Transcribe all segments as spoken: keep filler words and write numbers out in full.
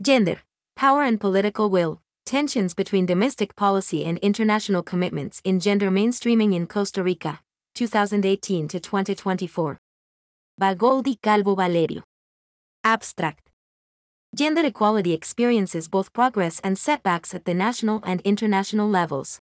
Gender, power and political will, tensions between domestic policy and international commitments in gender mainstreaming in Costa Rica, twenty eighteen to twenty twenty-four. By Goldy Calvo Valerio. Abstract. Gender equality experiences both progress and setbacks at the national and international levels.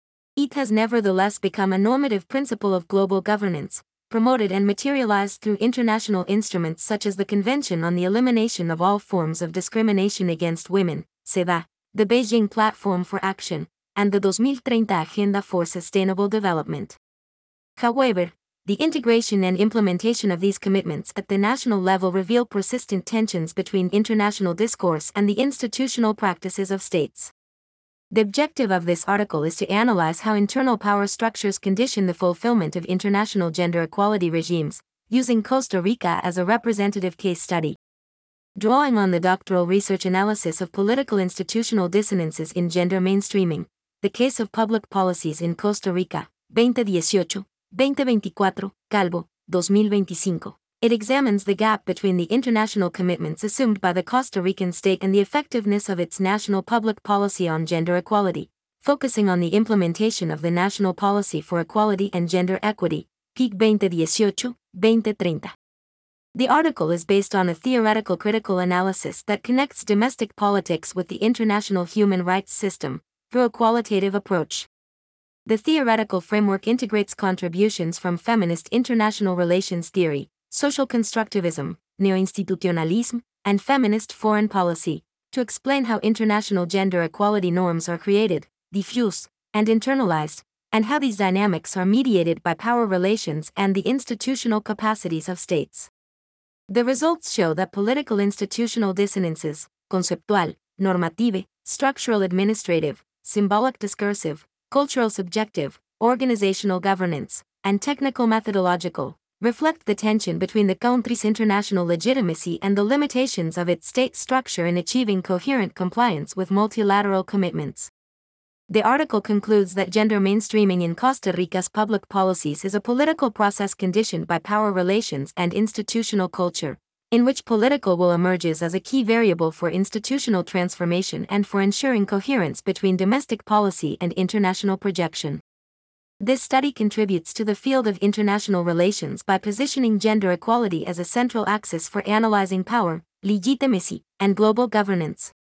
It has nevertheless become a normative principle of global governance, promoted and materialized through international instruments such as the Convention on the Elimination of All Forms of Discrimination Against Women, CEDAW, the Beijing Platform for Action, and the twenty thirty Agenda for Sustainable Development. However, the integration and implementation of these commitments at the national level reveal persistent tensions between international discourse and the institutional practices of states. The objective of this article is to analyze how internal power structures condition the fulfillment of international gender equality regimes, using Costa Rica as a representative case study. Drawing on the doctoral research analysis of political institutional dissonances in gender mainstreaming, the case of public policies in Costa Rica, twenty eighteen, twenty veinticuatro, Calvo, twenty twenty-five. It examines the gap between the international commitments assumed by the Costa Rican state and the effectiveness of its national public policy on gender equality, focusing on the implementation of the National Policy for Equality and Gender Equity, P E C twenty eighteen, twenty thirty. The article is based on a theoretical critical analysis that connects domestic politics with the international human rights system, through a qualitative approach. The theoretical framework integrates contributions from feminist international relations theory, social constructivism, neo-institutionalism, and feminist foreign policy, to explain how international gender equality norms are created, diffused, and internalized, and how these dynamics are mediated by power relations and the institutional capacities of states. The results show that political institutional dissonances, conceptual, normative, structural administrative, symbolic discursive, cultural subjective, organizational governance, and technical methodological, reflect the tension between the country's international legitimacy and the limitations of its state structure in achieving coherent compliance with multilateral commitments. The article concludes that gender mainstreaming in Costa Rica's public policies is a political process conditioned by power relations and institutional culture, in which political will emerges as a key variable for institutional transformation and for ensuring coherence between domestic policy and international projection. This study contributes to the field of international relations by positioning gender equality as a central axis for analyzing power, legitimacy, and global governance.